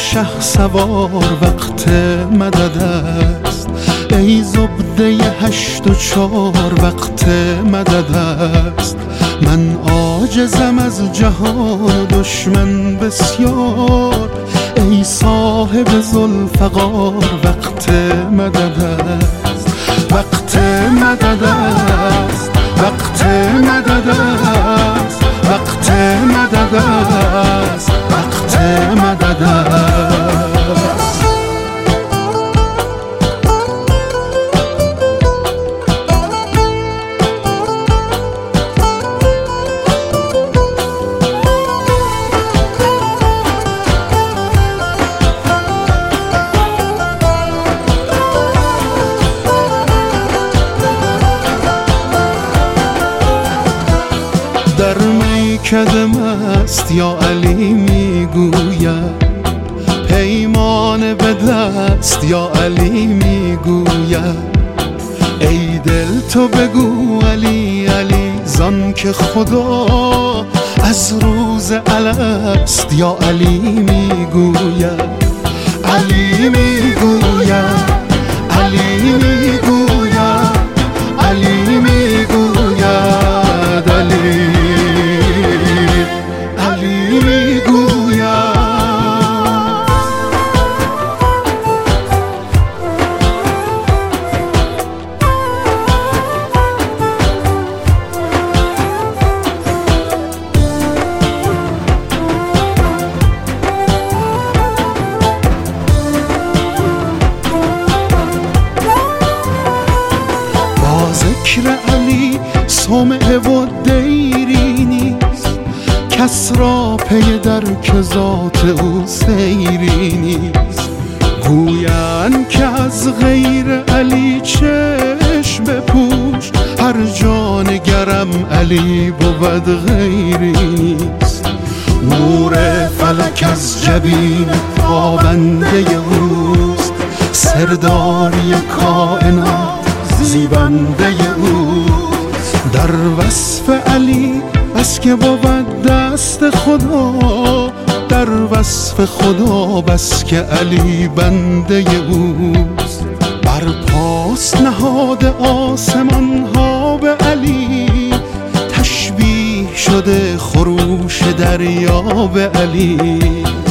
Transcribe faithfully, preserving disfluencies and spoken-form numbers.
شهسوار وقت مدد است، ای زبده هشت و چار وقت مدد است. من عاجزم از جهان و دشمن بسیار، ای صاحب ذوالفقار وقت مدد است. وقت مدد است، وقت مدد است، وقت مدد است، وقت مدد است. در میکده مست یا علی میگوید، پیمانه به دست یا علی میگوید. ای دل تو بگو علی علی زان که خدا از روز الست یا علی میگوید. علی میگوید، علی میگوید، علی میگوید، علی علی میگوید. با ذکر علی سمعه و دیری نیست، کس را پی در که ذات او سیری نیست. گویند که از غیر علی چشم بپوش، هر جا نگرم علی بود غیری نیست. نور فلک از جبین تابنده اوست، سرداری کائنات زیبنده اوست. در وصف علی بس که بود دست خدا، در وصف خدا بس که علی بنده اوست. بر پاس نهاد آسمان ها به علی، تشبیه شده خروش دریا به علی.